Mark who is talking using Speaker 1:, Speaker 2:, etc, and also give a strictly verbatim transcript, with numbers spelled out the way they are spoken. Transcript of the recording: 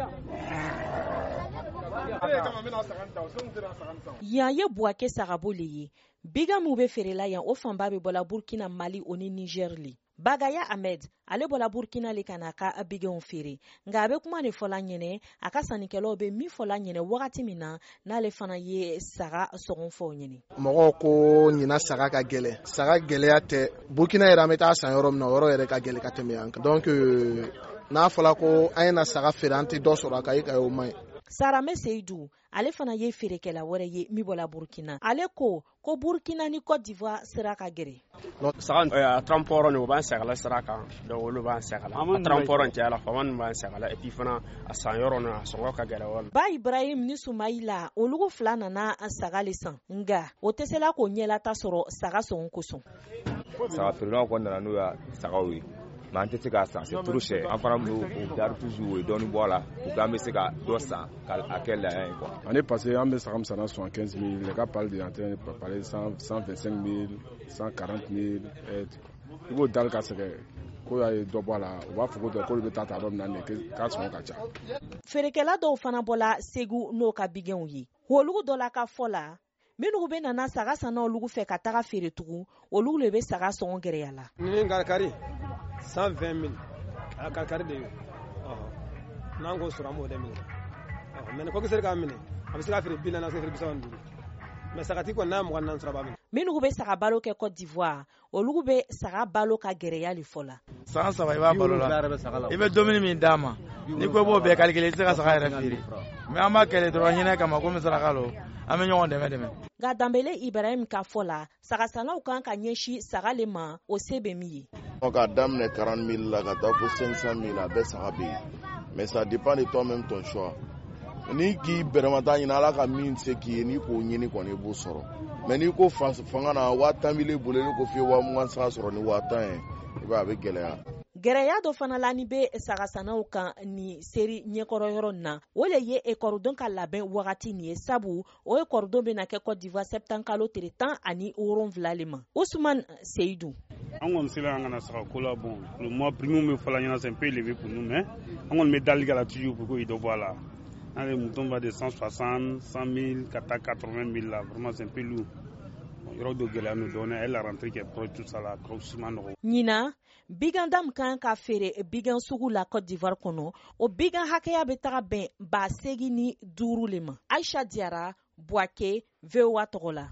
Speaker 1: Yan ye Buwake Sagabo le ye. Bigan mu be feerela yan o fanba be bɔla Burkina, Mali o ni Niger li. Bagaya Ahmed ale bɔla Burkina le kana ka biganw feere. Nga a be kuma ne fɔla ɲɛnɛ a ka sannikɛlaw be min fɔla ɲɛnɛ wagati min na n'ale fana ye saga sɔgɔn fɔ ɲɛnɛ.
Speaker 2: Mɔgɔw ko ɲina saga ka gɛlɛ. Saga gɛlɛya tɛ. Burkina yɛrɛ an bɛ taa san yɔrɔ min na yɔrɔ yɛrɛ ka gɛlɛ ka tɛmɛ yan kan. Donc n'a fɔla ko an ye na saga feere an tɛ dɔ sɔrɔ a kan, e ka o man ɲi.
Speaker 1: Sarame Seydou ale fana ye feerekɛla wɛrɛ ye min bɔla Burkina. Ale ko ko Burkina ni Côte d'Ivoire sera ka gɛrɛ.
Speaker 3: Saga transport ni o b'an sɛgɛla sira kan, donc olu b'an sɛgɛla. Transport cɛ la faama b'an sɛgɛla et puis fana a san yɔrɔ na sɔngɔ ka gɛrɛ wala.
Speaker 1: Ba Ibrahim ni Sumaila olugu fila nana saga le san. Nga o tɛ se la ko ɲɛla ta sɔrɔ saga sɔngɔ kosɔn.
Speaker 4: Saga feerelaw kɔni nana n'u ya sagaw ye. Mais an tɛ se k'a san, c'est trop cher. An fana b'o dari toujours dɔɔni bɔ a la pour qu'an bɛ se ka dɔ san k'a kɛ layan ye quoi.
Speaker 5: On est passé an bɛ saga min san na soixante-quinze mille, les gars parlent de en train de parler cent vingt-cinq mille, cent quarante mille. I b'o dali ka sɛgɛ ko y'a ye dɔ bɔ a la, u b'a fɔ ko k'olu bɛ taa ta yɔrɔ min na k'a sɔngɔ ka ca.
Speaker 1: Feerekɛla dɔw fana bɔla Segu n'o ka bigɛnw ye. Olugu dɔ la ka fɔ la minnu bɛ nana saga san olugu fɛ ka taga feere tugun olugu le bɛ saga sɔngɔ gɛrɛya la.
Speaker 6: Ni ngarikari cent vingt mille a karikari de ye n'an ko sɔrɔ an b'o de minɛ mais ko kisɛ k'a minɛ a bɛ se ka feere bi naani ka feere bi saba ni duuru mais sagati kɔni n'a mugan naani sɔrɔ a b'a minɛ.
Speaker 1: Minnu bɛ saga balo kɛ Côte d'Ivoire olugu bɛ saga balo ka gɛrɛya le fɔ la.
Speaker 7: San saba i b'a balo la i bɛ dumuni min d'a ma ni ko i b'o bɛɛ calculer i tɛ se ka saga yɛrɛ feere mais an b'a kɛlɛ dɔrɔn hinɛ kama komi saraka lo an bɛ ɲɔgɔn dɛmɛ dɛmɛ. Nka Danbele Ibrahim ka fɔ la sagasanaw kan ka ɲɛsin saga le ma o se bɛ min ye.
Speaker 8: K'a daminɛ quarante mille la ka taa fo cinq cent mille a bɛɛ saga bɛ yen mais ça dépend de toi-même ton choix. Ni k'i bɛrɛmata ɲini ala ka min se k'i ye n'i k'o ɲini kɔni i b'o sɔrɔ mais n'i ko fanga na waa tan b'i bolo ni ko f'i ye waa mugan saga sɔrɔ ni waa tan ye i b'a a bɛ gɛlɛya.
Speaker 1: Gɛrɛya dɔ fana la ni bɛ sagasanaw kan ni seri ɲɛkɔrɔ yɔrɔ na o le ye ekɔrɔdon ka labɛn wagati nin ye sabu o ekɔrɔdon bɛ na kɛ Côte d'Ivoire septembre kalo tile tan ani wolonwula le ma. Ousmane Seydou.
Speaker 9: An kɔni sera an kana saga ko la bon le mois premier bɛ fɔla ɲɛna c'est un peu élevé pour nous mais an kɔni bɛ dali kɛ la toujours pour que i dɔ bɔ a la. An les moutons va de cent soixante, cent mille, quatre-vingts mille là vraiment c'est un peu lourd. Yɔrɔ dɔ gɛlɛya nous donne elle la rentrée qui est proche tout ça là prochainement nɔgɔ.
Speaker 1: Ɲina bigandam kan ka feere bigan sugu la Côte d'Ivoire kɔnɔ o bigan hakɛya bɛ taga bɛn ba segin ni duuru le ma. Aïcha Diarra, Buwake, V O A tɔgɔ la.